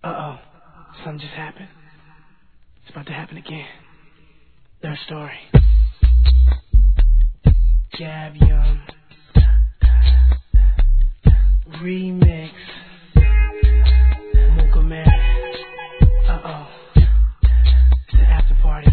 Uh-oh. Something just happened. It's about to happen again. Their story. Gab Young. Remix. Montgomery. Uh-oh. It's the after party.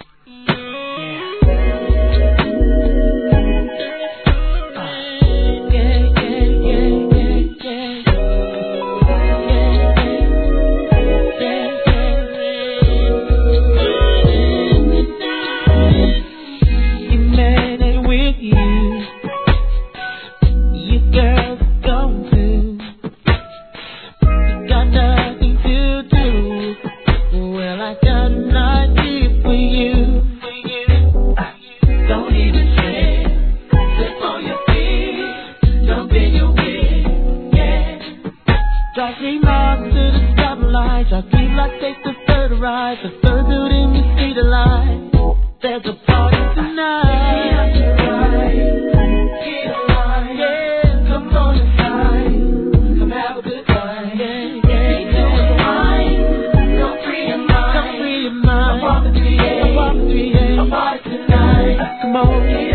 Drive 3 miles to the stoplight. Drive 3 blocks, take the third ride. The third building, you see the light. There's a party tonight. Get alive. Yeah, come on inside. Come have a good time. Yeah, yeah. Doing fine. Come free your mind. Come free your mind. Apartment 3A. Apartment 3A. Apartment tonight. Come on.